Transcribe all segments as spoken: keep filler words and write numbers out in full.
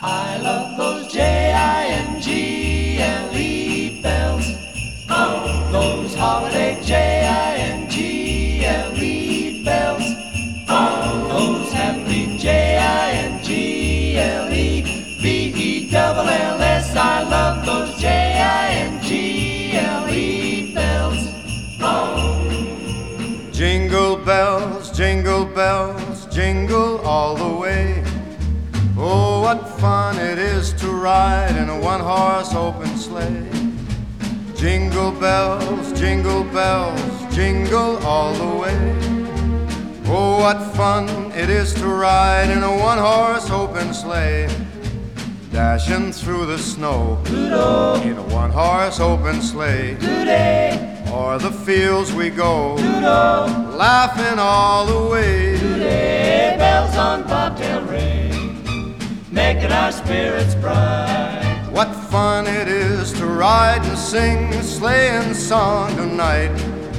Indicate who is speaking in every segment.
Speaker 1: I love those J I N G L E bells. Oh, those holiday J I N G L E bells. Oh, those happy J I N G L E B E double L S. I love those J I N G L E bells. Oh.
Speaker 2: Jingle bells, jingle bells, jingle all the way. Oh, what fun it is to ride in a one-horse open sleigh. Jingle bells, jingle bells, jingle all the way. Oh, what fun it is to ride in a one-horse open sleigh. Dashing through the snow
Speaker 1: Doodle.
Speaker 2: in a one-horse open sleigh.
Speaker 1: Today,
Speaker 2: O'er the fields we go,
Speaker 1: doodle,
Speaker 2: laughing all the way.
Speaker 1: today, bells on bobtail ring, making our spirits bright.
Speaker 2: What fun it is to ride and sing a sleighing song tonight.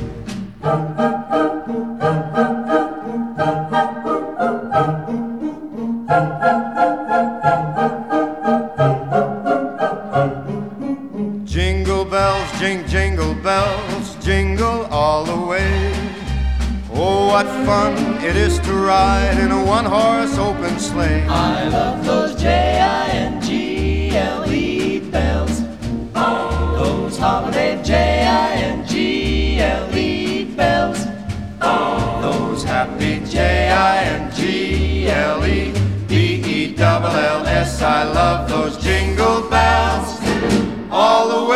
Speaker 2: Jingle bells, jing, jingle bells, jingle all the way. Oh, what fun it is to ride in a one-horse open sleigh.
Speaker 1: I love those J I N G L E bells. Oh, those holiday J I N G L E bells. Oh,
Speaker 2: Those happy J I N G L E B E double L S. I love those jingle bells all the way.